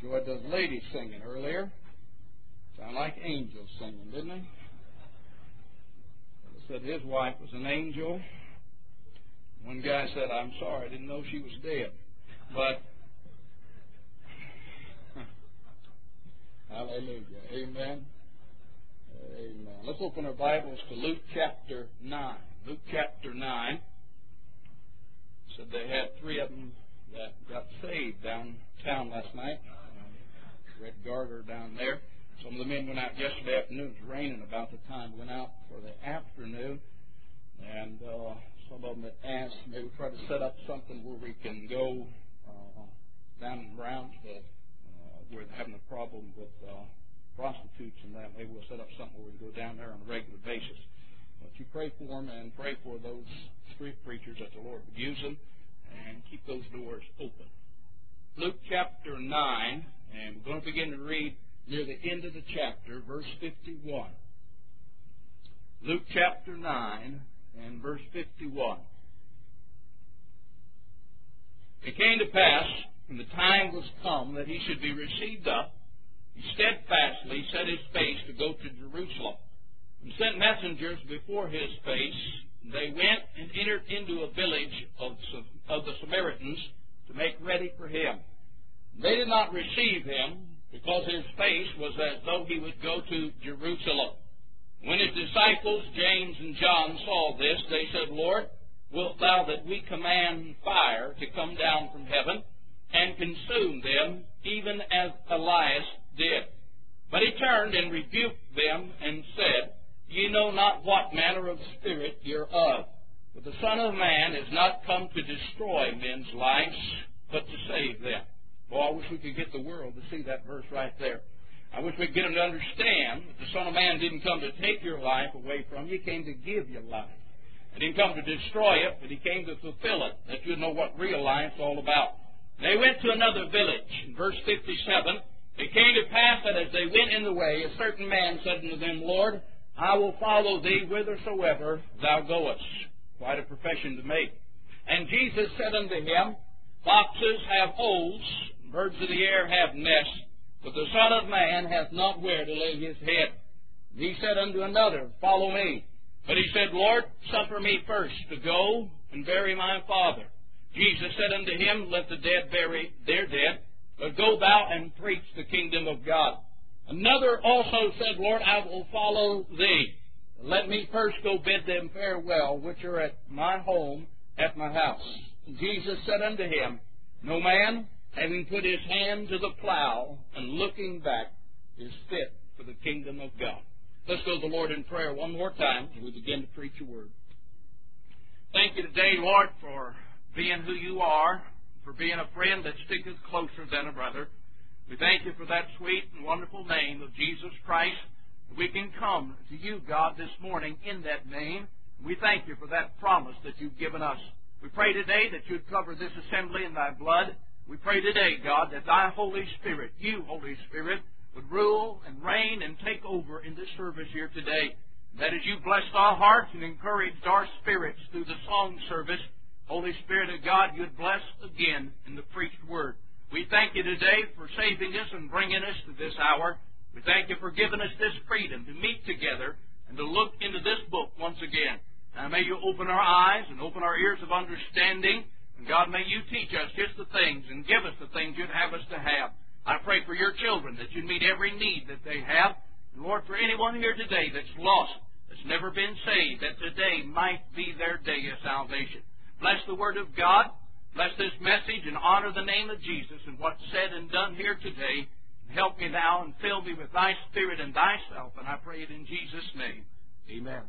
enjoyed those ladies singing earlier. Sound like angels singing, didn't they? He said his wife was an angel. One guy said, "I'm sorry, I didn't know she was dead." But, hallelujah. Amen. Amen. Let's open our Bibles to Luke chapter 9. Luke chapter 9. Said they had 3 of them that got saved downtown last night. Red Garter down there. Some of the men went out yesterday afternoon. It was raining about the time we went out for the afternoon. And some of them had asked, maybe try to set up something where we can go down in Brownsville. We're having a problem with prostitutes and that. Maybe we'll set up something where we can go down there on a regular basis. But you pray for them and pray for those street preachers that the Lord would use them and keep those doors open. Luke chapter 9, and we're going to begin to read near the end of the chapter, verse 51. Luke chapter 9 and verse 51. It came to pass, when the time was come that he should be received up, he steadfastly set his face to go to Jerusalem, and sent messengers before his face. They went and entered into a village of the Samaritans to make ready for him. They did not receive him, because his face was as though he would go to Jerusalem. When his disciples, James and John, saw this, they said, "Lord, wilt thou that we command fire to come down from heaven and consume them, even as Elias did?" But he turned and rebuked them and said, "Ye know not what manner of spirit you're of. For the Son of Man is not come to destroy men's lives, but to save them." Boy, I wish we could get the world to see that verse right there. I wish we could get them to understand that the Son of Man didn't come to take your life away from you. He came to give you life. He didn't come to destroy it, but he came to fulfill it, that you'd know what real life's all about. They went to another village. In verse 57, it came to pass that as they went in the way, a certain man said unto them, "Lord, I will follow thee whithersoever thou goest." Quite a profession to make. And Jesus said unto him, "Foxes have holes, and birds of the air have nests, but the Son of Man hath not where to lay his head." And he said unto another, "Follow me." But he said, "Lord, suffer me first to go and bury my father." Jesus said unto him, "Let the dead bury their dead, but go thou and preach the kingdom of God." Another also said, "Lord, I will follow thee. Let me first go bid them farewell, which are at my home, at my house." And Jesus said unto him, "No man, having put his hand to the plow and looking back, is fit for the kingdom of God." Let's go to the Lord in prayer one more time as we begin to preach a word. Thank you today, Lord, for being who you are, for being a friend that sticketh closer than a brother. We thank you for that sweet and wonderful name of Jesus Christ. We can come to you, God, this morning in that name. We thank you for that promise that you've given us. We pray today that you'd cover this assembly in thy blood. We pray today, God, that thy Holy Spirit, you, Holy Spirit, would rule and reign and take over in this service here today. That as you blessed our hearts and encouraged our spirits through the song service, Holy Spirit of God, you'd bless again in the preached word. We thank you today for saving us and bringing us to this hour. We thank you for giving us this freedom to meet together and to look into this book once again. Now may you open our eyes and open our ears of understanding. And God, may you teach us just the things and give us the things you'd have us to have. I pray for your children that you'd meet every need that they have. And Lord, for anyone here today that's lost, that's never been saved, that today might be their day of salvation. Bless the Word of God. Bless this message and honor the name of Jesus and what's said and done here today. Help me now and fill me with thy Spirit and thyself. And I pray it in Jesus' name. Amen.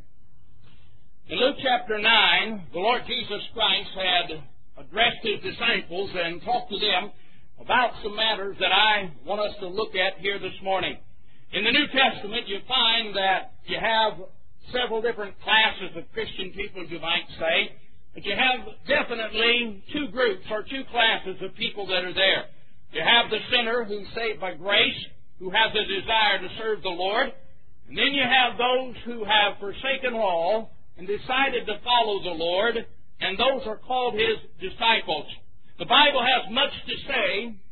In Luke chapter 9, the Lord Jesus Christ had addressed his disciples and talked to them about some matters that I want us to look at here this morning. In the New Testament, you find that you have several different classes of Christian people, you might say. But you have definitely two groups or two classes of people that are there. You have the sinner who's saved by grace, who has a desire to serve the Lord. And then you have those who have forsaken all and decided to follow the Lord, and those are called his disciples. The Bible has much to say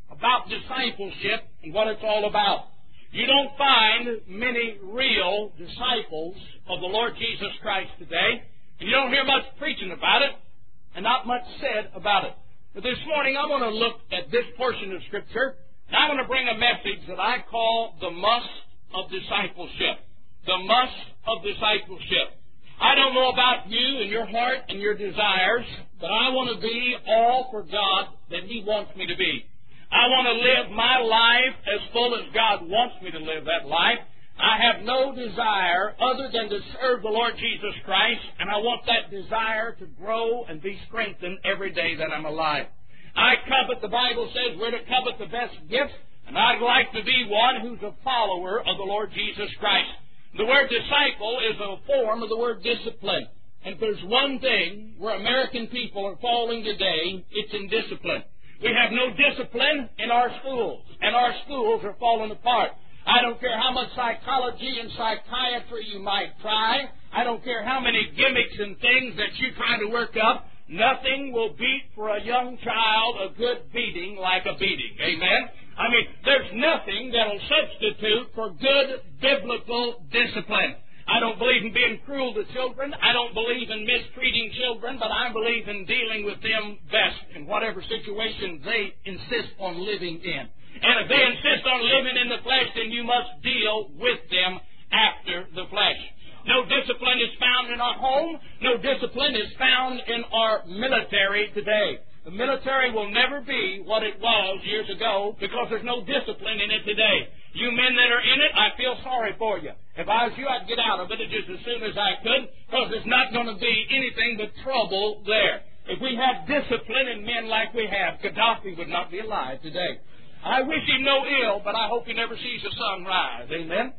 about discipleship and what it's all about. You don't find many real disciples of the Lord Jesus Christ today, and you don't hear much preaching about it, and not much said about it. But this morning I want to look at this portion of Scripture, and I want to bring a message that I call the must of discipleship. The must of discipleship. I don't know about you and your heart and your desires, but I want to be all for God that He wants me to be. I want to live my life as full as God wants me to live that life. I have no desire other than to serve the Lord Jesus Christ, and I want that desire to grow and be strengthened every day that I'm alive. I covet, the Bible says, we're to covet the best gift, and I'd like to be one who's a follower of the Lord Jesus Christ. The word disciple is a form of the word discipline. And if there's one thing where American people are falling today, it's in discipline. We have no discipline in our schools, and our schools are falling apart. I don't care how much psychology and psychiatry you might try. I don't care how many gimmicks and things that you try to work up. Nothing will beat for a young child a good beating like a beating. Amen? I mean, there's nothing that will substitute for good biblical discipline. I don't believe in being cruel to children. I don't believe in mistreating children, but I believe in dealing with them best in whatever situation they insist on living in. And if they insist on living in the flesh, then you must deal with them after the flesh. No discipline is found in our home. No discipline is found in our military today. The military will never be what it was years ago because there's no discipline in it today. You men that are in it, I feel sorry for you. If I was you, I'd get out of it just as soon as I could, because there's not going to be anything but trouble there. If we had discipline in men like we have, Gaddafi would not be alive today. I wish him no ill, but I hope he never sees the sun rise. Amen?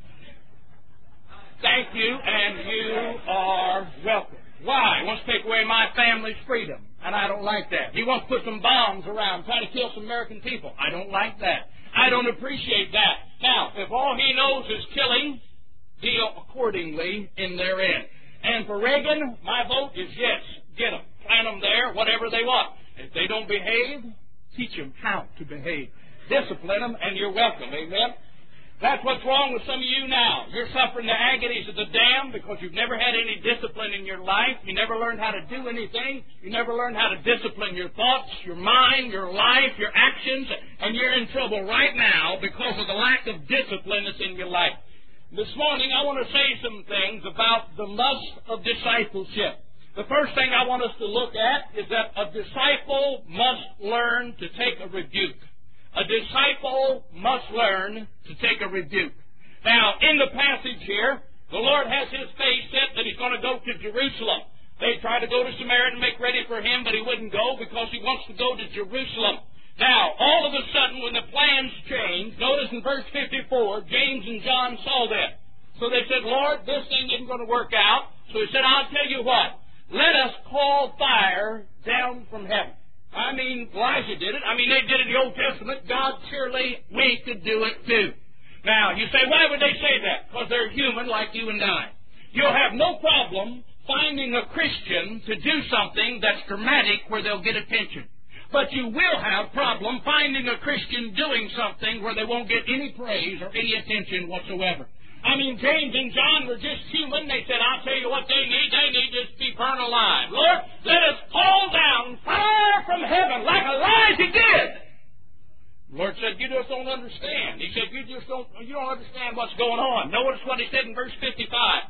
Thank you, and you are welcome. Why? He wants to take away my family's freedom, and I don't like that. He wants to put some bombs around, try to kill some American people. I don't like that. I don't appreciate that. Now, if all he knows is killing, deal accordingly in therein. And for Reagan, my vote is yes. Get them. Plant them there, whatever they want. If they don't behave, teach them how to behave. Discipline them, and you're welcome. Amen? That's what's wrong with some of you now. You're suffering the agonies of the damned because you've never had any discipline in your life. You never learned how to do anything. You never learned how to discipline your thoughts, your mind, your life, your actions, and you're in trouble right now because of the lack of discipline that's in your life. This morning I want to say some things about the must of discipleship. The first thing I want us to look at is that a disciple must learn to take a rebuke. A disciple must learn to take a rebuke. Now, in the passage here, the Lord has His face set that He's going to go to Jerusalem. They tried to go to Samaria and make ready for Him, but He wouldn't go because He wants to go to Jerusalem. Now, all of a sudden, when the plans changed, notice in verse 54, James and John saw that. So they said, Lord, this thing isn't going to work out. So He said, I'll tell you what. Let us call fire down from heaven. I mean, Elijah did it. I mean, they did it in the Old Testament. God, surely we could do it too. Now, you say, why would they say that? Because they're human like you and I. You'll have no problem finding a Christian to do something that's dramatic where they'll get attention. But you will have problem finding a Christian doing something where they won't get any praise or any attention whatsoever. I mean, James and John were just human. They said, I'll tell you what they need. They need to be burned alive. Lord, let us call down fire from heaven like Elijah did. The Lord said, you just don't understand. He said, you don't understand what's going on. Notice what He said in verse 55.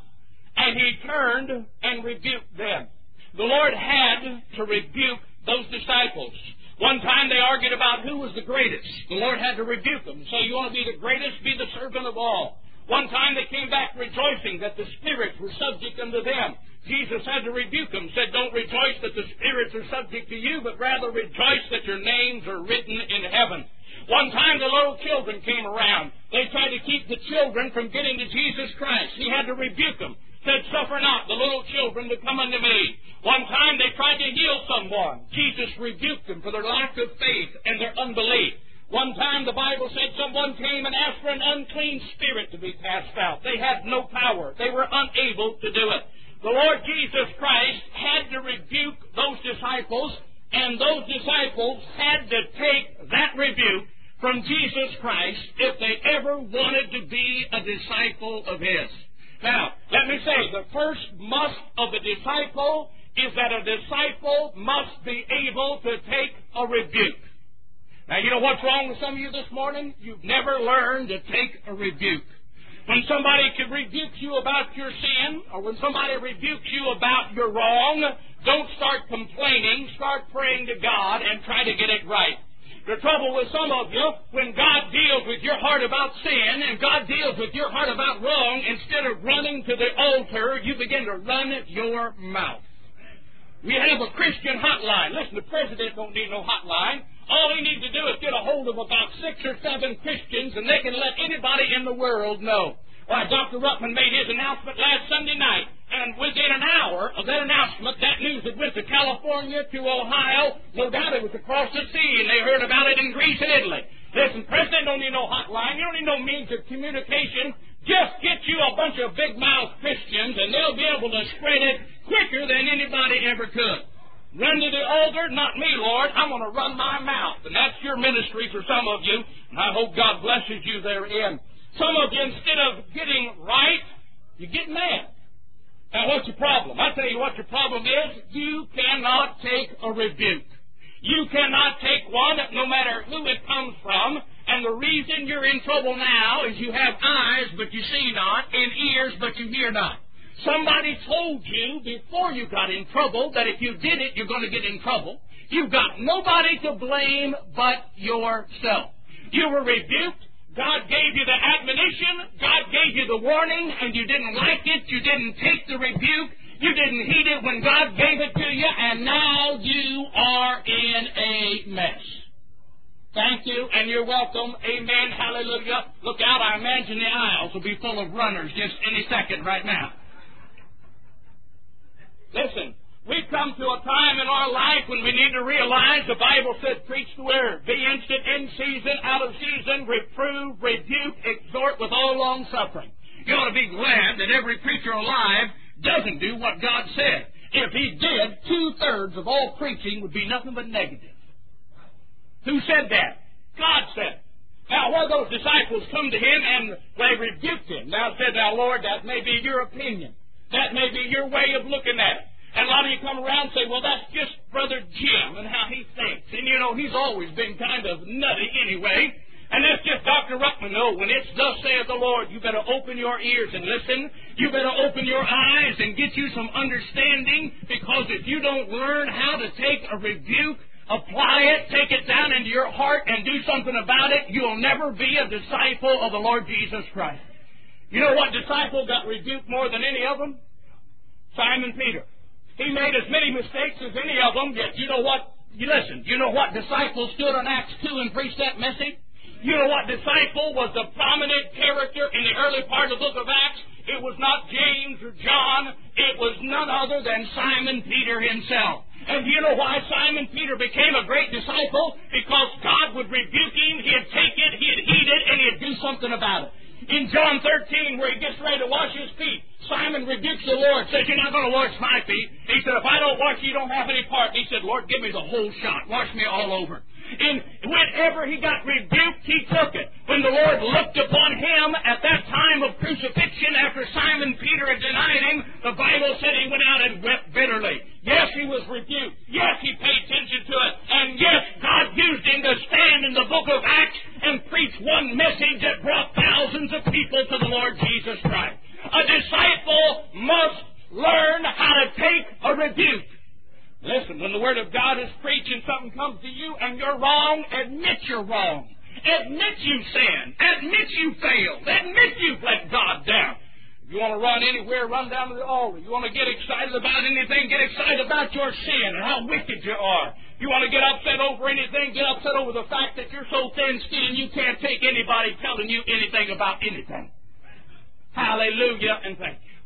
And He turned and rebuked them. The Lord had to rebuke those disciples. One time they argued about who was the greatest. The Lord had to rebuke them. So you want to be the greatest, be the servant of all. One time they came back rejoicing that the spirits were subject unto them. Jesus had to rebuke them, said, don't rejoice that the spirits are subject to you, but rather rejoice that your names are written in heaven. One time the little children came around. They tried to keep the children from getting to Jesus Christ. He had to rebuke them. Said, suffer not the little children to come unto me. One time they tried to heal someone. Jesus rebuked them for their lack of faith and their unbelief. One time the Bible said someone came and asked for an unclean spirit to be cast out. They had no power. They were unable to do it. The Lord Jesus Christ had to rebuke those disciples, and those disciples had to take that rebuke from Jesus Christ if they ever wanted to be a disciple of His. Now, let me say, the first must of a disciple is that a disciple must be able to take a rebuke. Now, you know what's wrong with some of you this morning? You've never learned to take a rebuke. When somebody can rebuke you about your sin, or when somebody rebukes you about your wrong, don't start complaining. Start praying to God and try to get it right. The trouble with some of you, when God deals with your heart about sin and God deals with your heart about wrong, instead of running to the altar, you begin to run your mouth. We have a Christian hotline. Listen, the president don't need no hotline. All he needs to do is get a hold of about 6 or 7 Christians, and they can let anybody in the world know. Why, Dr. Ruckman made his announcement last Sunday night, and within an hour of that announcement, that news had went to California, to Ohio. No doubt it was across the sea, and they heard about it in Greece and Italy. Listen, president don't need no hotline. You don't need no means of communication. Just get you a bunch of big-mouthed Christians, and they'll be able to spread it quicker than anybody ever could. Run to the altar? Not me, Lord. I'm going to run my mouth. And that's your ministry for some of you, and I hope God blesses you therein. Some of you, instead of getting right, you get mad. Now, what's your problem? I'll tell you what your problem is. You cannot take a rebuke. You cannot take one, no matter who it comes from. And the reason you're in trouble now is you have eyes, but you see not, and ears, but you hear not. Somebody told you before you got in trouble that if you did it, you're going to get in trouble. You've got nobody to blame but yourself. You were rebuked. God gave you the admonition. God gave you the warning, and you didn't like it. You didn't take the rebuke. You didn't heed it when God gave it to you, and now you are in a mess. Thank you, and you're welcome. Amen. Hallelujah. Look out. I imagine the aisles will be full of runners just any second right now. Listen, we've come to a time in our life when we need to realize the Bible said, preach the word, be instant, in season, out of season, reprove, rebuke, exhort with all long suffering. You ought to be glad that every preacher alive doesn't do what God said. If he did, 2/3 of all preaching would be nothing but negative. Who said that? God said it. Now, one of those disciples come to him and they rebuked him. Now said, now, Lord, that may be your opinion. That may be your way of looking at it. And a lot of you come around and say, well, that's just Brother Jim and how he thinks. And, you know, he's always been kind of nutty anyway. And that's just Dr. Ruckman. No, when it's thus saith the Lord, you better open your ears and listen. You better open your eyes and get you some understanding, because if you don't learn how to take a rebuke, apply it, take it down into your heart, and do something about it, you'll never be a disciple of the Lord Jesus Christ. You know what disciple got rebuked more than any of them? Simon Peter. He made as many mistakes as any of them, yet you know what? Listen, you know what disciple stood on Acts 2 and preached that message? You know what disciple was the prominent character in the early part of the book of Acts? It was not James or John. It was none other than Simon Peter himself. And do you know why Simon Peter became a great disciple? Because God would rebuke him, he'd take it, he'd heed it, and he'd do something about it. In John 13, where he gets ready to wash his feet, Simon rebukes the Lord, says, you're not going to wash my feet. He said, if I don't wash you, you don't have any part. He said, Lord, give me the whole shot. Wash me all over. And whenever he got rebuked, he took it. When the Lord looked upon him at that time of crucifixion, after Simon Peter had denied him, the Bible said he went out and wept bitterly. Yes, he was rebuked. Yes, he paid attention to it. And yes, God used him to stand in the book of Acts and preach one message that brought thousands of people to the Lord Jesus Christ. A disciple must learn how to take a rebuke. Listen, when the Word of God is preached and something comes to you and you're wrong, admit you're wrong. Admit you sinned. Admit you failed. Admit you've let God down. If you want to run anywhere, run down to the altar. You want to get excited about anything, get excited about your sin and how wicked you are. You want to get upset over anything, get upset over the fact that you're so thin-skinned you can't take anybody telling you anything about anything. Hallelujah, and thank you.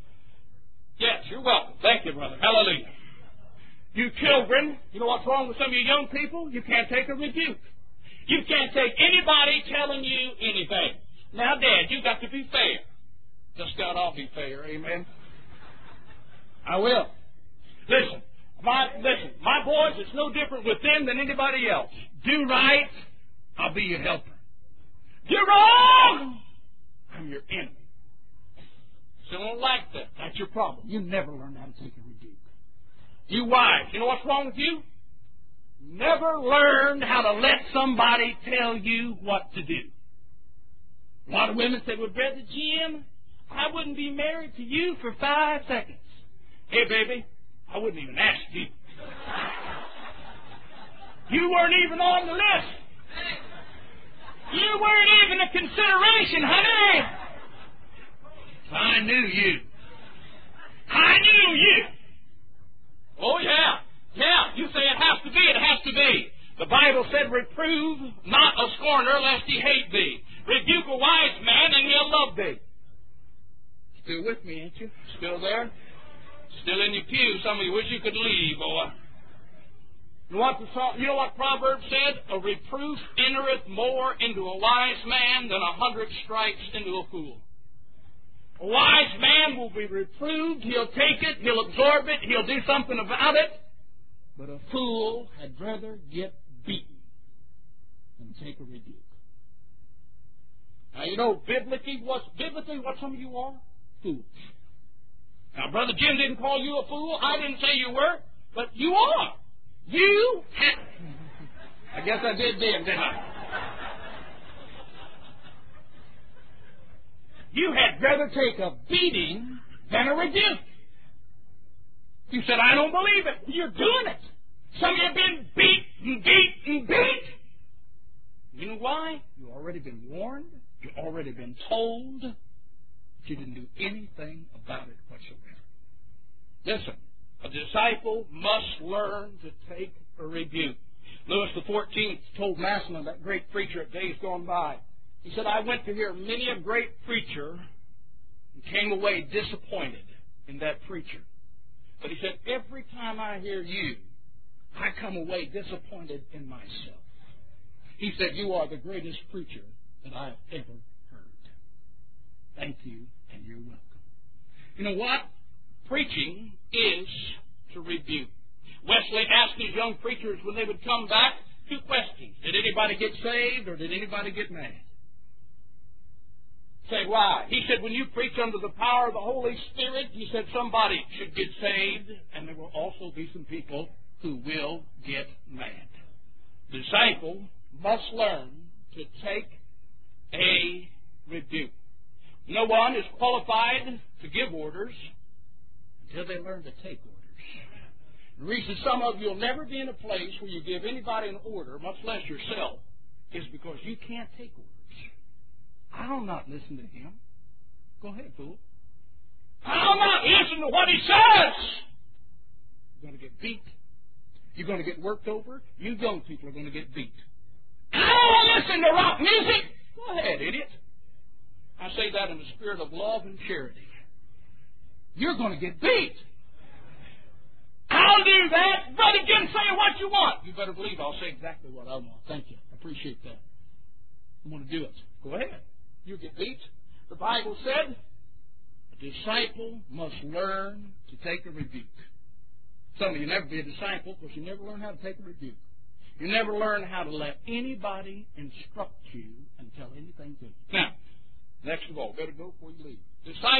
Yes, you're welcome. Thank you, brother. Hallelujah. You children, you know what's wrong with some of you young people? You can't take a rebuke. You can't take anybody telling you anything. Now, Dad, you got to be fair. Just God, I'll be fair. Amen. I will. Listen, my boys, it's no different with them than anybody else. Do right I'll be your helper. You're wrong! I'm your enemy. Still don't like that. That's your problem. You never learn how to take a rebuke. You wives, you know what's wrong with you? Never learned how to let somebody tell you what to do. A lot of women say, well, Brother Jim, I wouldn't be married to you for 5 seconds. Hey, baby, I wouldn't even ask you. You weren't even on the list. You weren't even a consideration, honey. I knew you. I knew you. Oh, yeah. Yeah, you say it has to be. It has to be. The Bible said, reprove not a scorner lest he hate thee. Rebuke a wise man and he'll love thee. Still with me, ain't you? Still there? Still in your pew. Some of you wish you could leave, boy. You know what Proverbs said? A reproof entereth more into a wise man than 100 stripes into a fool. A wise man will be reproved. He'll take it. He'll absorb it. He'll do something about it. But a fool had rather get beaten than take a rebuke. Now, you know, biblically what some of you are? Fools. Now, Brother Jim didn't call you a fool. I didn't say you were. But you are. You have. I guess I did then, didn't I? You had rather take a beating than a rebuke. You said, I don't believe it. You're doing it. Some of you have been beat and beat and beat. You know why? You've already been warned. You've already been told. But you didn't do anything about it whatsoever. Listen, a disciple must learn to take a rebuke. Louis XIV told Massillon, that great preacher of days gone by, he said, I went to hear many a great preacher and came away disappointed in that preacher. But he said, every time I hear you, I come away disappointed in myself. He said, you are the greatest preacher that I have ever heard. Thank you, and you're welcome. You know what? Preaching is to rebuke. Wesley asked these young preachers when they would come back 2 questions. Did anybody get saved or did anybody get mad? Say, why? He said, when you preach under the power of the Holy Spirit, he said somebody should get saved, and there will also be some people who will get mad. The disciple must learn to take a rebuke. No one is qualified to give orders until they learn to take orders. The reason some of you will never be in a place where you give anybody an order, much less yourself, is because you can't take orders. I'll not listen to him. Go ahead, fool. I'll not listen to what he says. You're going to get beat. You're going to get worked over. You young people are going to get beat. I don't want to listen to rock music. Go ahead, idiot. I say that in the spirit of love and charity. You're going to get beat. I'll do that. Brother Jim, say what you want. You better believe I'll say exactly what I want. Thank you. I appreciate that. I'm going to do it. Go ahead. You get beat. The Bible said a disciple must learn to take a rebuke. Some of you never be a disciple because you never learn how to take a rebuke. You never learn how to let anybody instruct you and tell anything to you. Now, next of all, better go before you leave.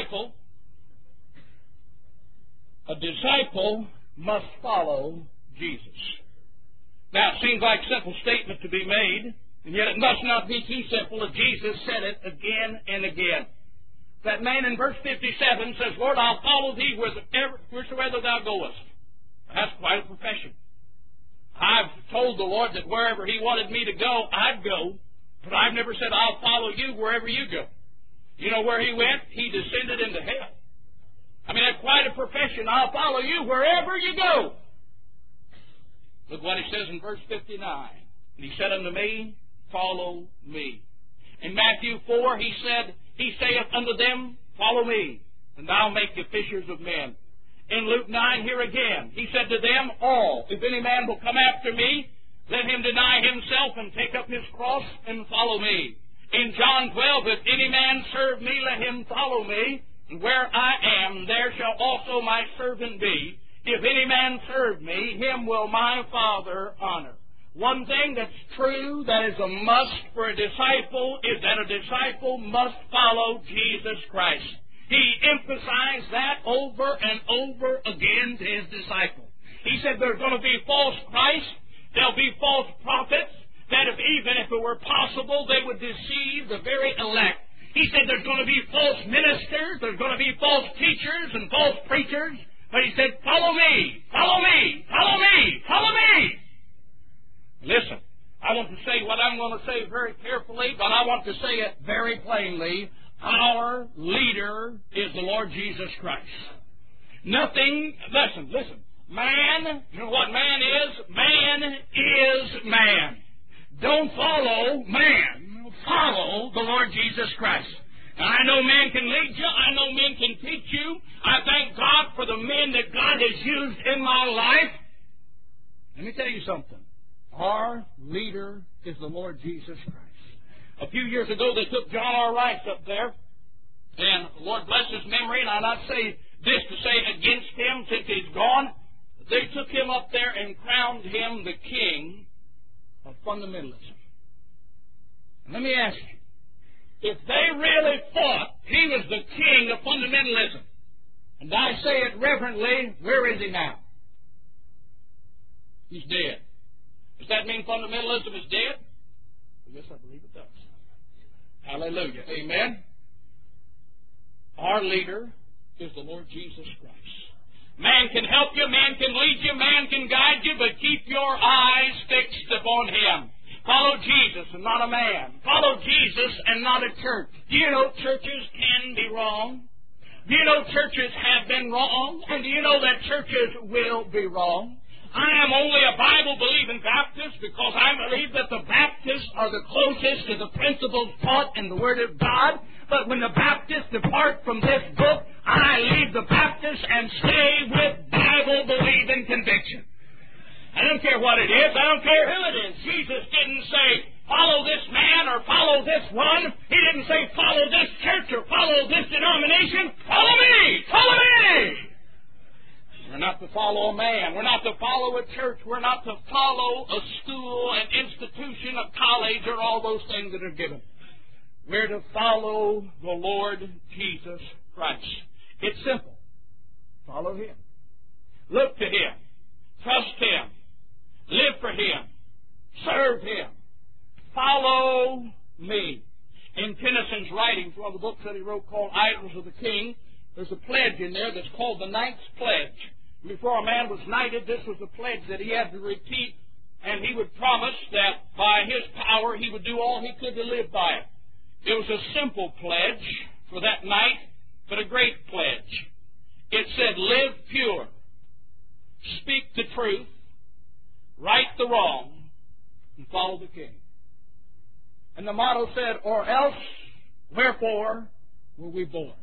A disciple must follow Jesus. Now, it seems like a simple statement to be made, and yet it must not be too simple if Jesus said it again and again. That man in verse 57 says, Lord, I'll follow thee whithersoever thou goest. That's quite a profession. I've told the Lord that wherever he wanted me to go, I'd go, but I've never said I'll follow you wherever you go. You know where he went? He descended into hell. I mean, that's quite a profession. I'll follow you wherever you go. Look what he says in verse 59. And he said unto me, follow me. In Matthew 4, he saith unto them, follow me, and I'll make you fishers of men. In Luke 9, here again, he said to them all, if any man will come after me, let him deny himself and take up his cross and follow me. In John 12, if any man serve me, let him follow me. And where I am, there shall also my servant be. If any man serve me, him will my Father honor. One thing that's true, that is a must for a disciple, is that a disciple must follow Jesus Christ. He emphasized that over and over again to his disciples. He said there's going to be false Christs, there'll be false prophets, that even if it were possible, they would deceive the very elect. He said there's going to be false ministers, there's going to be false teachers and false preachers, but he said, follow me, follow me, follow me, follow me. Listen, I want to say what I'm going to say very carefully, but I want to say it very plainly. Our leader is the Lord Jesus Christ. Nothing, listen, man, you know what man is? Man is man. Don't follow man. Follow the Lord Jesus Christ. Now, I know man can lead you. I know men can teach you. I thank God for the men that God has used in my life. Let me tell you something. Our leader is the Lord Jesus Christ. A few years ago, they took John R. Rice up there, and Lord bless his memory, and I not say this to say against him since he's gone. They took him up there and crowned him the king of fundamentalism. And let me ask you, if they really thought he was the king of fundamentalism, and I say it reverently, where is he now? He's dead. Does that mean fundamentalism is dead? Yes, I believe it does. Hallelujah. Amen. Our leader is the Lord Jesus Christ. Man can help you, man can lead you, man can guide you, but keep your eyes fixed upon Him. Follow Jesus and not a man. Follow Jesus and not a church. Do you know churches can be wrong? Do you know churches have been wrong? And do you know that churches will be wrong? I am only a Bible-believing Baptist because I believe that the Baptists are the closest to the principles taught in the Word of God. But when the Baptists depart from this book, I leave the Baptists and stay with Bible-believing conviction. I don't care what it is. I don't care who it is. Jesus didn't say, follow this man or follow this one. He didn't say, follow this church or follow this denomination. Follow me! Follow me! We're not to follow a man. We're not to follow a church. We're not to follow a school, an institution, a college, or all those things that are given. We're to follow the Lord Jesus Christ. It's simple. Follow Him. Look to Him. Trust Him. Live for Him. Serve Him. Follow me. In Tennyson's writings, one of the books that he wrote called Idols of the King, there's a pledge in there that's called the Knight's Pledge. Before a man was knighted, this was a pledge that he had to repeat, and he would promise that by his power he would do all he could to live by it. It was a simple pledge for that knight, but a great pledge. It said, live pure, speak the truth, right the wrong, and follow the King. And the motto said, or else, wherefore were we born?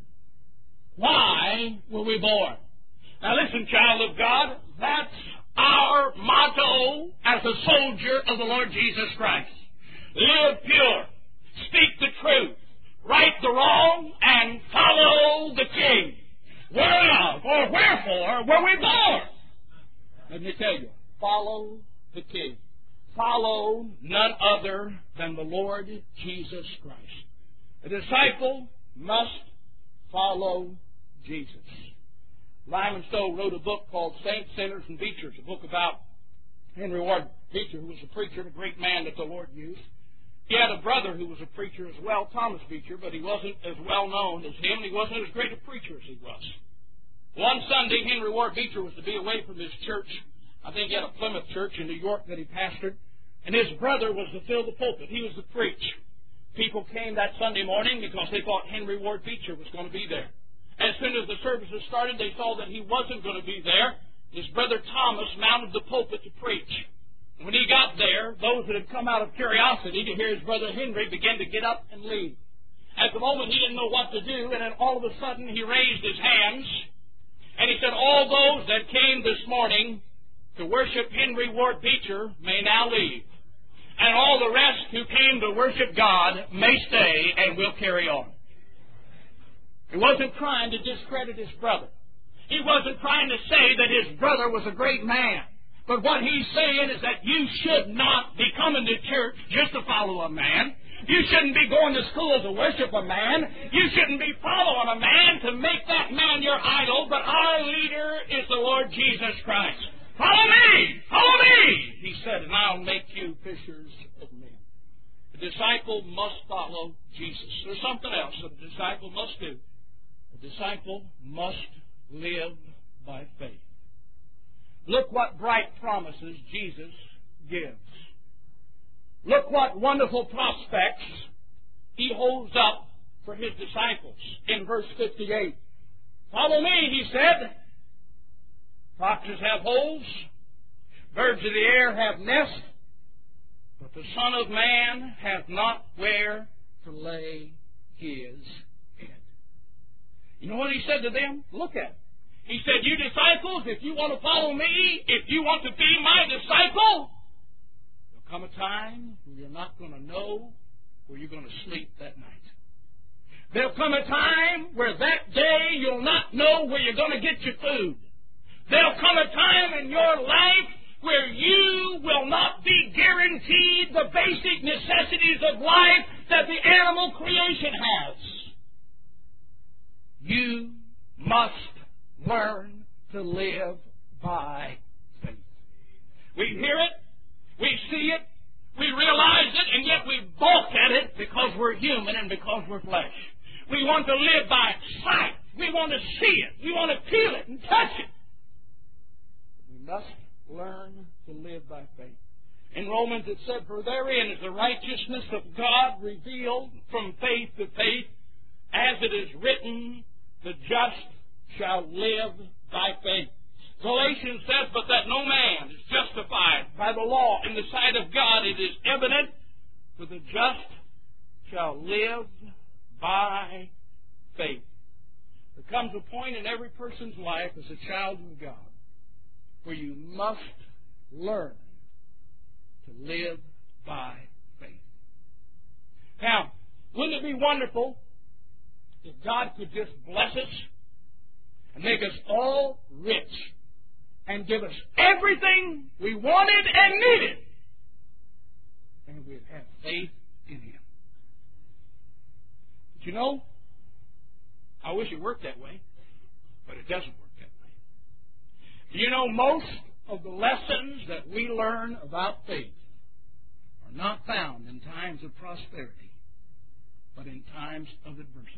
Why were we born? Now listen, child of God, that's our motto as a soldier of the Lord Jesus Christ. Live pure, speak the truth, right the wrong, and follow the King. Whereof or wherefore were we born? Let me tell you, follow the King. Follow none other than the Lord Jesus Christ. A disciple must follow Jesus. Lyman Stowe wrote a book called Saints, Sinners, and Beechers, a book about Henry Ward Beecher, who was a preacher and a great man that the Lord used. He had a brother who was a preacher as well, Thomas Beecher, but he wasn't as well known as him, and he wasn't as great a preacher as he was. One Sunday, Henry Ward Beecher was to be away from his church. I think he had a Plymouth church in New York that he pastored, and his brother was to fill the pulpit. He was to preach. People came that Sunday morning because they thought Henry Ward Beecher was going to be there. As soon as the services started, they saw that he wasn't going to be there. His brother Thomas mounted the pulpit to preach. When he got there, those that had come out of curiosity to hear his brother Henry began to get up and leave. At the moment, he didn't know what to do, and then all of a sudden, he raised his hands, and he said, all those that came this morning to worship Henry Ward Beecher may now leave. And all the rest who came to worship God may stay and will carry on. He wasn't trying to discredit his brother. He wasn't trying to say that his brother was a great man. But what he's saying is that you should not be coming to church just to follow a man. You shouldn't be going to school to worship a man. You shouldn't be following a man to make that man your idol. But our leader is the Lord Jesus Christ. Follow me! Follow me! He said, and I'll make you fishers of men. A disciple must follow Jesus. There's something else that a disciple must do. A disciple must live by faith. Look what bright promises Jesus gives. Look what wonderful prospects he holds up for his disciples in verse 58. Follow me, he said. Foxes have holes, birds of the air have nests, but the Son of Man hath not where to lay his head. You know what he said to them? Look at it. He said, you disciples, if you want to follow me, if you want to be my disciple, there'll come a time when you're not going to know where you're going to sleep that night. There'll come a time where that day you'll not know where you're going to get your food. There'll come a time in your life where you will not be guaranteed the basic necessities of life that the animal creation has. You must learn to live by faith. We hear it, we see it, we realize it, and yet we balk at it because we're human and because we're flesh. We want to live by sight. We want to see it. We want to feel it and touch it. We must learn to live by faith. In Romans it said, for therein is the righteousness of God revealed from faith to faith, as it is written, the just shall live by faith. Galatians says, but that no man is justified by the law in the sight of God. It is evident, for the just shall live by faith. There comes a point in every person's life as a child of God where you must learn to live by faith. Now, wouldn't it be wonderful if God could just bless us and make us all rich and give us everything we wanted and needed, and we'd have faith in Him? But you know, I wish it worked that way, but it doesn't work that way. You know, most of the lessons that we learn about faith are not found in times of prosperity, but in times of adversity.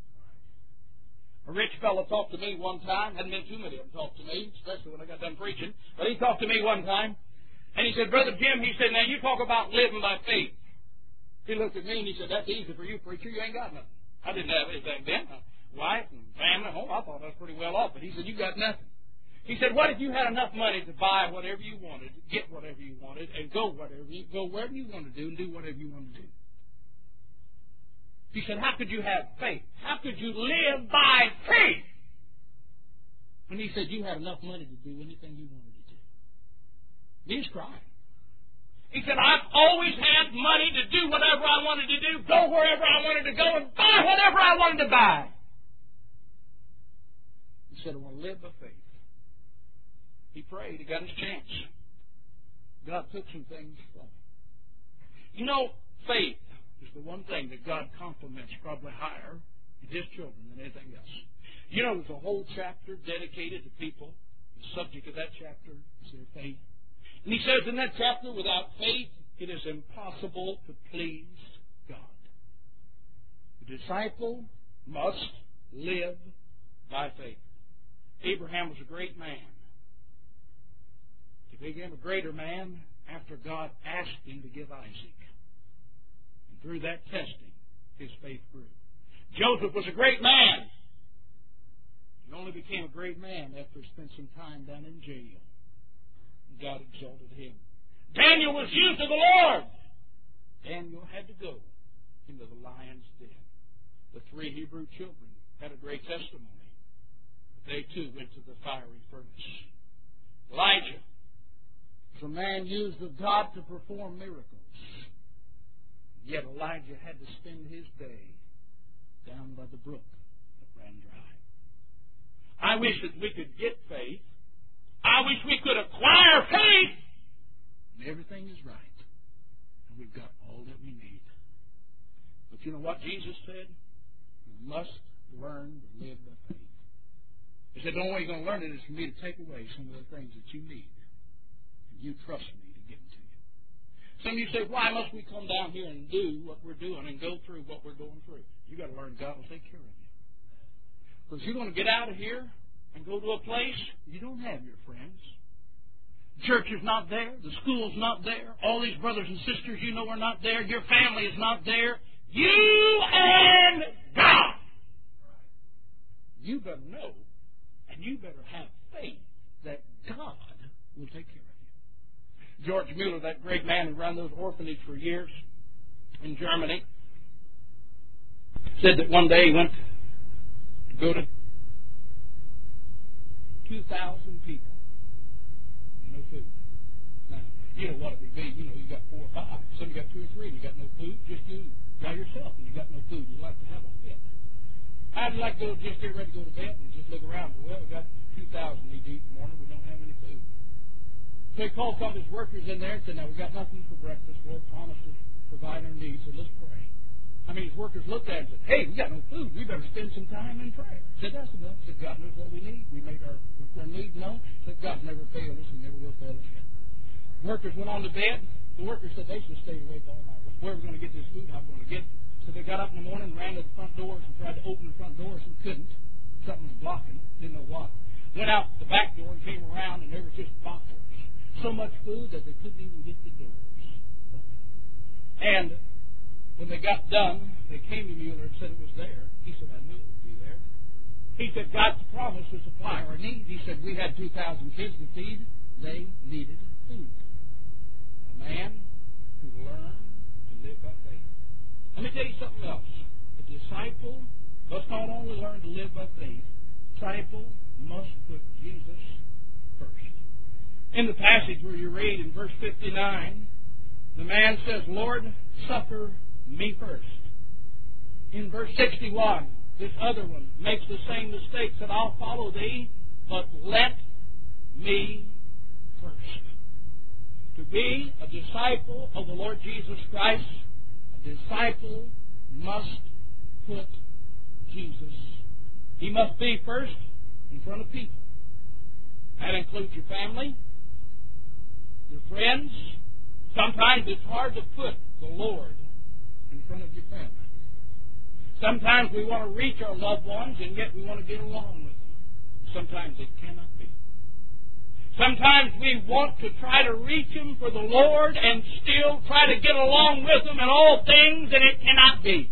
A rich fellow talked to me one time. Hadn't been too many of them talked to me, especially when I got done preaching. But he talked to me one time, and he said, Brother Jim, he said, now you talk about living by faith. He looked at me and he said, that's easy for you, preacher. You ain't got nothing. I didn't have anything then. A wife and family, home. I thought I was pretty well off. But he said, you got nothing. He said, what if you had enough money to buy whatever you wanted, get whatever you wanted, and go wherever you wanted to do and do whatever you wanted to do? He said, how could you have faith? How could you live by faith? When he said you had enough money to do anything you wanted to do. He was crying. He said, I've always had money to do whatever I wanted to do, go wherever I wanted to go, and buy whatever I wanted to buy. He said, I want to live by faith. He prayed. He got his chance. God took some things from him. You know, faith is the one thing that God compliments probably higher in His children than anything else. You know, there's a whole chapter dedicated to people. The subject of that chapter is their faith. And he says in that chapter, without faith, it is impossible to please God. The disciple must live by faith. Abraham was a great man. He became a greater man after God asked him to give Isaac. And through that testing, his faith grew. Joseph was a great man. He only became a great man after he spent some time down in jail. And God exalted him. Daniel was used of the Lord. Daniel had to go into the lion's den. The 3 Hebrew children had a great testimony. But they too went to the fiery furnace. Elijah was a man used of God to perform miracles. Yet Elijah had to spend his day down by the brook that ran dry. I wish that we could get faith I wish we could acquire faith. And everything is right. And we've got all that we need. But you know what Jesus said? You must learn to live by faith. He said, the only way you're going to learn it is for me to take away some of the things that you need. And you trust me to give them to you. Some of you say, why must we come down here and do what we're doing and go through what we're going through? You've got to learn God will take care of you. Because you're going to get out of here and go to a place you don't have your friends. Church is not there. The school's not there. All these brothers and sisters you know are not there. Your family is not there. You and God. You better know, and you better have faith that God will take care of you. George Mueller, that great man who ran those orphanages for years in Germany, said that one day he went to go to 2,000 people and no food. Now, you know what it would be. You know, you got 4 or 5. Some you got 2 or 3 and you got no food. Just you by yourself and you got no food. You like to have a fit. I'd like to just get ready to go to bed and just look around. Well, we got 2,000 need to eat in the morning. We don't have any food. So he called some of his workers in there and said, now, we got nothing for breakfast. Lord promised to provide our needs, so let's pray. I mean, his workers looked at him and said, hey, we got no food. We better spend some time in prayer. Said, that's enough. Said, God knows what we need. We made our need known. Said, God's never failed us. He never will fail us yet. Workers went on to bed. The workers said they should have stayed awake all night. Where are we going to get this food? How are we going to get it? So they got up in the morning and ran to the front doors and tried to open the front doors and couldn't. Something was blocking it. Didn't know what. Went out the back door and came around and there was just boxes. So much food that they couldn't even get the doors open. And when they got done, they came to Mueller and said it was there. He said, I knew it would be there. He said, God's promise to supply our needs. He said, we had 2,000 kids to feed. They needed food. A man who learned to live by faith. Let me tell you something else. A disciple must not only learn to live by faith, disciple must put Jesus first. In the passage where you read in verse 59, the man says, Lord, succor me first. In verse 61, this other one makes the same mistake, said, I'll follow thee, but let me first. To be a disciple of the Lord Jesus Christ, a disciple must put Jesus. He must be first in front of people. That includes your family, your friends. Sometimes it's hard to put the Lord in front of your family. Sometimes we want to reach our loved ones, and yet we want to get along with them. Sometimes it cannot be. Sometimes we want to try to reach them for the Lord and still try to get along with them in all things, and it cannot be.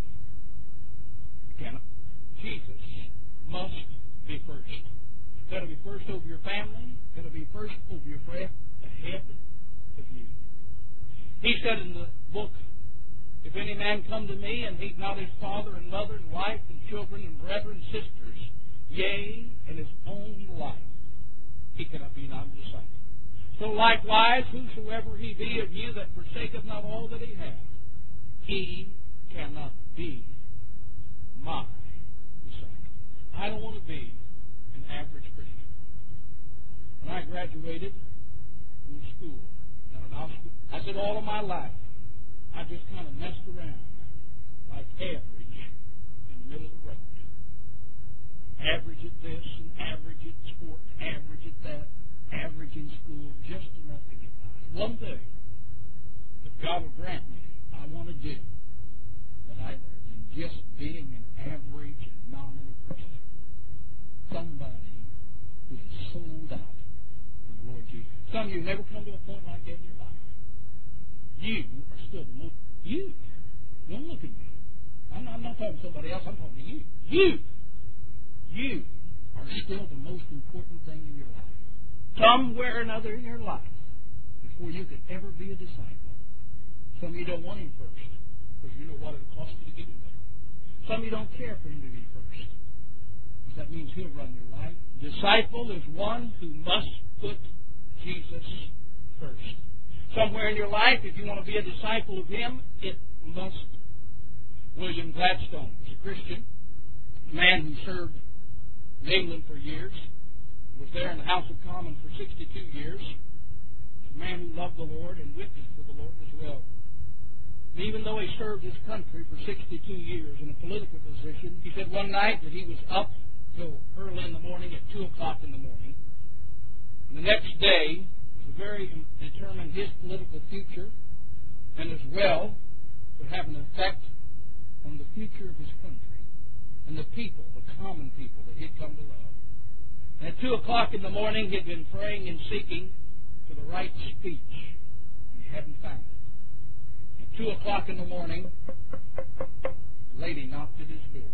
It cannot. Jesus must be first. Got to be first over your family. Got to be first over your friend, ahead of you. He said in the book, if any man come to me and hate not his father and mother and wife and children and brethren and sisters, yea, and his own life, he cannot be not a disciple. So likewise, whosoever he be of you that forsaketh not all that he hath, he cannot be my disciple. I don't want to be an average Christian. When I graduated from school, I said all of my life, I just kind of messed around like average in the middle of the road. Average at this and average at sport, average at that, average in school, just enough to get by. One thing that God will grant me, I want to do that I than just being an average and nominal Christian. Somebody who is sold out for the Lord Jesus. Some of you never come to a point like that in your life. You are still the most. You. Don't look at me. I'm not talking to somebody else. I'm talking to you. You are still the most important thing in your life. Somewhere or another in your life, before you could ever be a disciple. Some of you don't want him first, because you know what it'll cost you to get him there. Some of you don't care for him to be first, because that means he'll run your life. Disciple is one who must put Jesus first. Somewhere in your life, if you want to be a disciple of him, it must. William Gladstone was a Christian, a man who served in England for years. was there in the House of Commons for 62 years. A man who loved the Lord and witnessed for the Lord as well. And even though he served his country for 62 years in a political position, he said one night that he was up till early in the morning, at 2 o'clock in the morning. And the next day was very determined his political future, and as well would have an effect on the future of his country and the people, the common people that he'd come to love. And at 2 o'clock in the morning, he'd been praying and seeking for the right speech, and he hadn't found it. At 2 o'clock in the morning, a lady knocked at his door.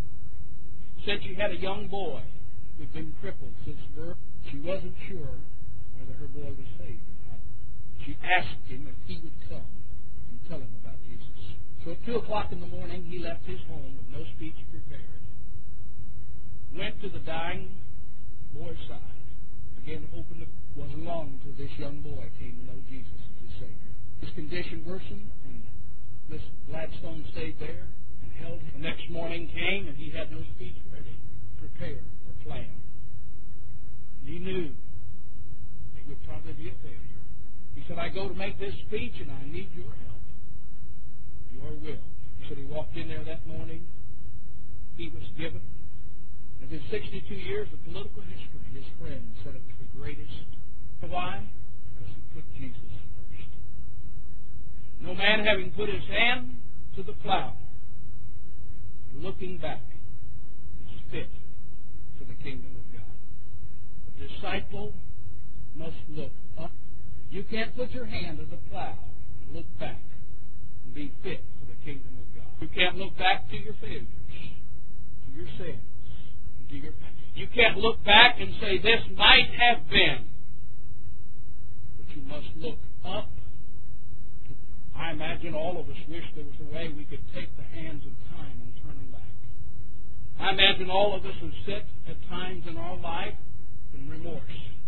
Said she had a young boy who'd been crippled since birth. She wasn't sure whether her boy was saved or not. She asked him if he would come and tell him about Jesus. So at 2 o'clock in the morning, he left his home with no speech prepared, went to the dying boy's side, began to open the wasn't long until this young boy came to know Jesus as his Savior. His condition worsened, and Miss Gladstone stayed there and held him. The next morning came, and he had no speech ready, prepared, or planned. And he knew it would probably be a failure. He said, I go to make this speech, and I need your help, your will. He said he walked in there that morning. He was given. Of his 62 years of political history, his friends said it was the greatest. Why? Because he put Jesus first. No man having put his hand to the plow, looking back, is fit for the kingdom of God. A disciple must look up. You can't put your hand to the plow and look back and be fit for the kingdom of God. You can't look back to your failures, to your sins, and to your past. You can't look back and say, this might have been. But you must look up. I imagine all of us wish there was a way we could take the hands of time and turn them back. I imagine all of us have sit at times in our life in remorse.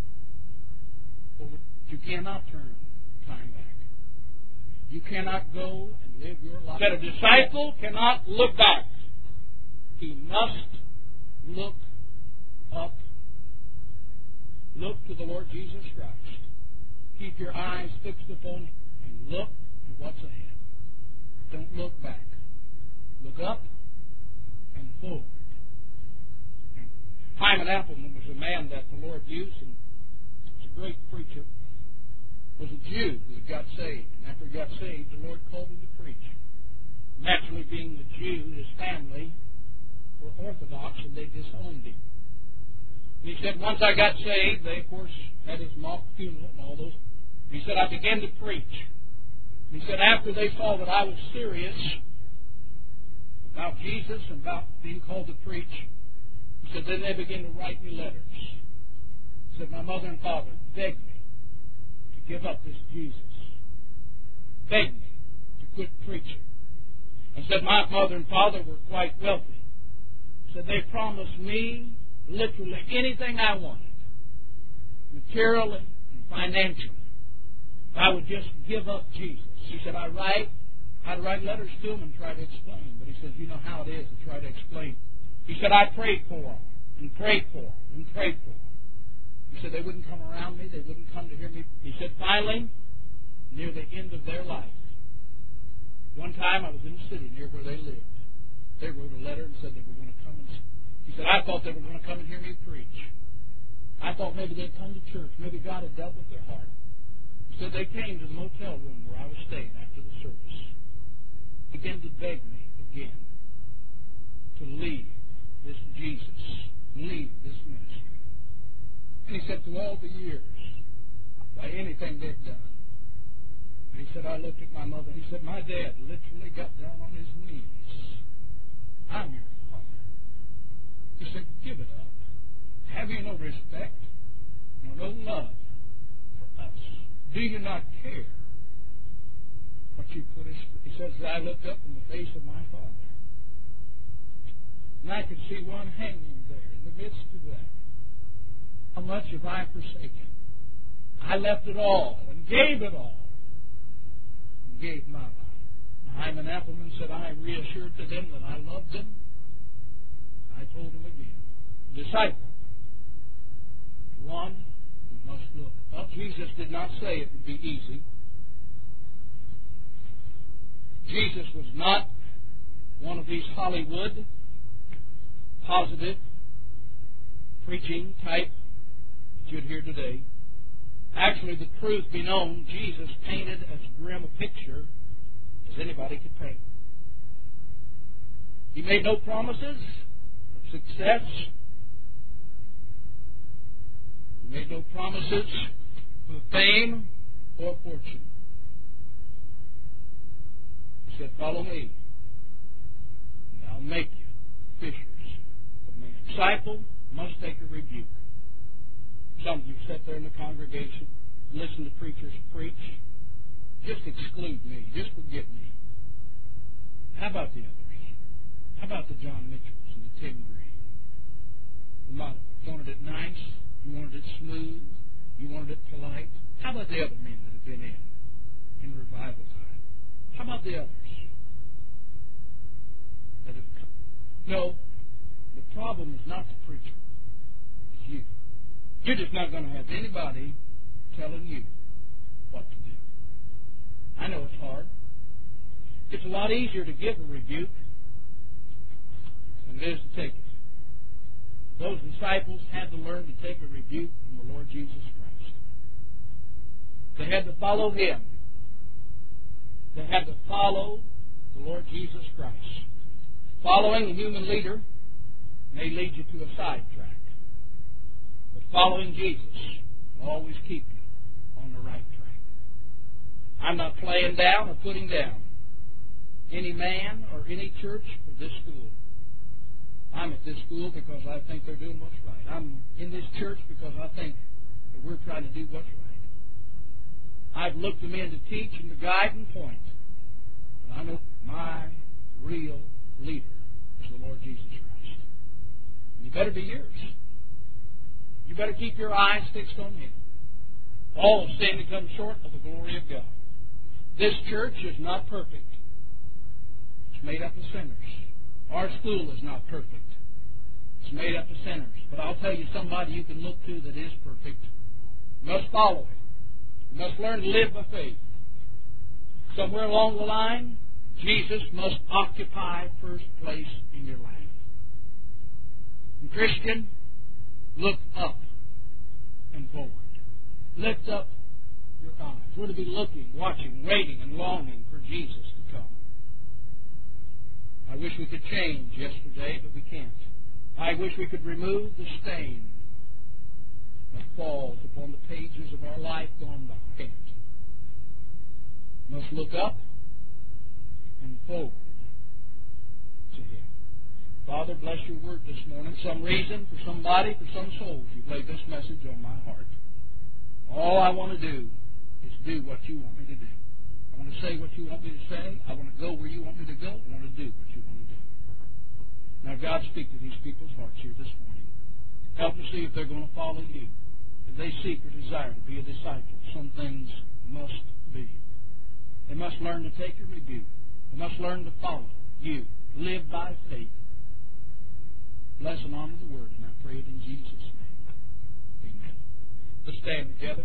You cannot turn time back. You cannot go and live your life. That a disciple cannot look back. He must look up. Look to the Lord Jesus Christ. Keep your eyes fixed upon Him and look to what's ahead. Don't look back. Look up and forward. Hyman Appleman was a man that the Lord used, and was a great preacher. Was a Jew who had got saved. And after he got saved, the Lord called him to preach. Naturally, being a Jew, his family were Orthodox, and they disowned him. And he said, once I got saved, they, of course, had his mock funeral and all those. And he said, I began to preach. And he said, after they saw that I was serious about Jesus and about being called to preach, he said, then they began to write me letters. He said, my mother and father begged me to give up this Jesus. Begged me to quit preaching. And said, my mother and father were quite wealthy. Said they promised me literally anything I wanted, materially and financially, if I would just give up Jesus. He said, I'd write letters to them and try to explain. But he says, you know how it is to try to explain. He said, I prayed for them and prayed for them and prayed for them. He said, they wouldn't come around me. They wouldn't come to hear me. He said, finally, near the end of their life, one time I was in a city near where they lived. They wrote a letter and said they were going to come and see. He said, I thought they were going to come and hear me preach. I thought maybe they'd come to church. Maybe God had dealt with their heart. He said they came to the motel room where I was staying after the service. Began to beg me again to leave this Jesus, leave this ministry. And he said, through all the years, by anything they've done. And he said, I looked at my mother. He said, my dad literally got down on his knees. I'm your father. He said, give it up. Have you no respect, no love for us? Do you not care what you put us? He says, I looked up in the face of my father, and I could see one hanging there in the midst of that. How much have I forsaken? I left it all and gave it all and gave my life. Hyman Appleman said, I reassured to them that I loved them. I told them again, disciple one who must look up. Jesus did not say it would be easy. Jesus was not one of these Hollywood, positive, preaching type that you'd hear today. Actually, the truth be known, Jesus painted as grim a picture as anybody could paint. He made no promises of success. He made no promises of fame or fortune. He said, "Follow me, and I'll make you fishers of men." Disciple must take a rebuke. Some of you sit there in the congregation and listen to preachers preach. Just exclude me. Just forget me. How about the others? How about the John Mitchells and the Tim Gray? The model. You wanted it nice. You wanted it smooth. You wanted it polite. How about the other men that have been in revival time? How about the others that have come? No, the problem is not the preacher. It's you. You're just not going to have anybody telling you what to do. I know it's hard. It's a lot easier to give a rebuke than it is to take it. Those disciples had to learn to take a rebuke from the Lord Jesus Christ. They had to follow Him. They had to follow the Lord Jesus Christ. Following a human leader may lead you to a sidetrack. But following Jesus will always keep you on the right track. I'm not playing down or putting down any man or any church or this school. I'm at this school because I think they're doing what's right. I'm in this church because I think that we're trying to do what's right. I've looked them in to teach and to guide and point. But I know my real leader is the Lord Jesus Christ. And you better be yours. You better keep your eyes fixed on Him. All have sinned and come short of the glory of God. This church is not perfect. It's made up of sinners. Our school is not perfect. It's made up of sinners. But I'll tell you somebody you can look to that is perfect. You must follow Him. You must learn to live by faith. Somewhere along the line, Jesus must occupy first place in your life. And Christian, look up and forward. Lift up your eyes. We're to be looking, watching, waiting, and longing for Jesus to come. I wish we could change yesterday, but we can't. I wish we could remove the stain that falls upon the pages of our life gone by. Can't. Must look up and forward to Him. Father, bless your word this morning. For some reason, for somebody, for some souls, you've laid this message on my heart. All I want to do is do what you want me to do. I want to say what you want me to say. I want to go where you want me to go. I want to do what you want to do. Now, God, speak to these people's hearts here this morning. Help them see if they're going to follow you. If they seek or desire to be a disciple, some things must be. They must learn to take a rebuke. They must learn to follow you. Live by faith. Bless and honor the word, and I pray it in Jesus' name. Amen. Let's stand together.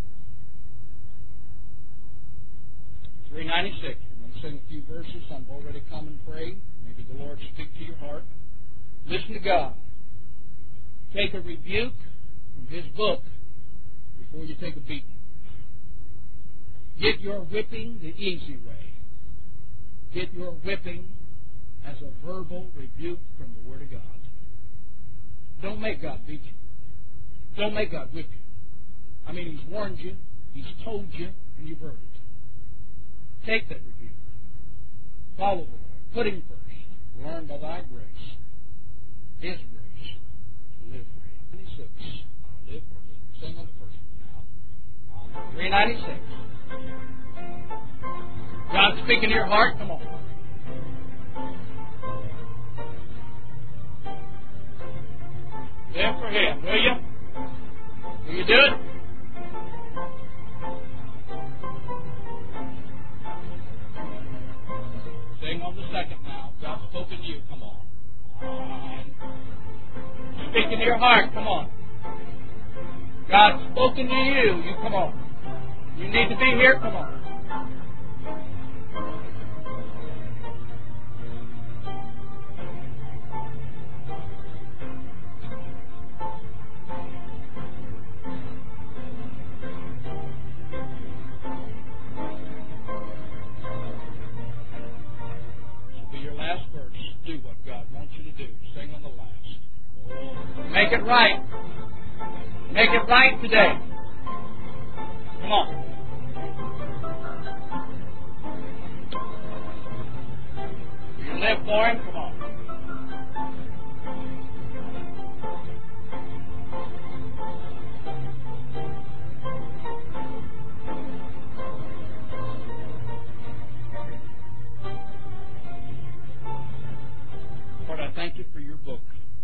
396. I'm going to sing a few verses. I've already come and prayed. Maybe the Lord speak to your heart. Listen to God. Take a rebuke from His book before you take a beating. Get your whipping the easy way. Get your whipping as a verbal rebuke from the Word of God. Don't make God beat you. Don't make God whip you. I mean, He's warned you, He's told you, and you've heard it. Take that rebuke. Follow the Lord. Put Him first. Learn by Thy grace, His grace, to live for Him. 96. I'll live for Him. Sing on the first one now. 396. God's speaking to your heart. Come on. Live for Him, will you? Will you do it? Sing on the second now. God's spoken to you. Come on. Speaking to your heart. Come on. God's spoken to you. You come on. You need to be here. Come on. This will be your last verse. Do what God wants you to do. Sing on the last. Oh, make it right. Make it right today. Come on. Do you live for Him? Come on. Lord, I thank you for your book.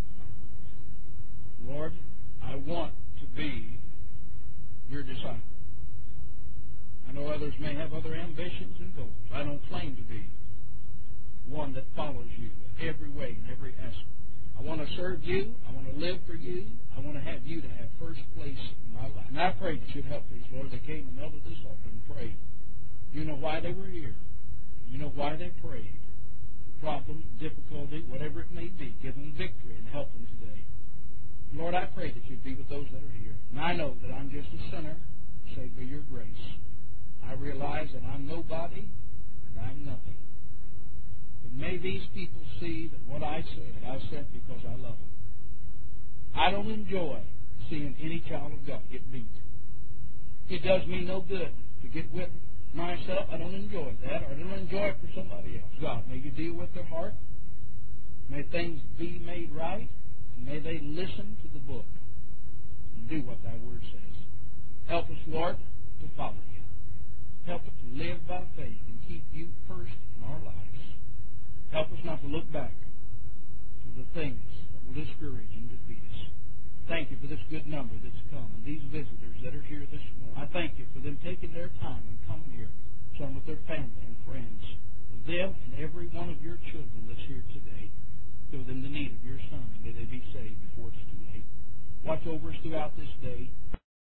Lord, I want to be your disciple. I know others may have other ambitions and goals. I don't claim to be one that follows you in every way, in every aspect. I want to serve you. I want to live for you. I want to have you to have first place in my life. And I pray that you'd help these, Lord. They came and knelt at this altar and prayed. You know why they were here. You know why they prayed. Problem, difficulty, whatever it may be, give them victory and help them today. Lord, I pray that you'd be with those that are here. And I know that I'm just a sinner, saved by your grace. I realize that I'm nobody and I'm nothing. But may these people see that what I said because I love them. I don't enjoy seeing any child of God get beat. It does me no good to get whipped myself. I don't enjoy that, or I don't enjoy it for somebody else. God, may you deal with their heart. May things be made right. And may they listen to the book and do what thy word says. Help us, Lord, to follow you. Help us to live by faith and keep you first in our lives. Help us not to look back to the things that will discourage and defeat us. Thank you for this good number that's come and these visitors that are here this morning. I thank you for them taking their time and coming here, some with their family and friends. For them and every one of your children that's here today, fill them the need of your Son, and may they be saved before it's too late. Watch over us throughout this day.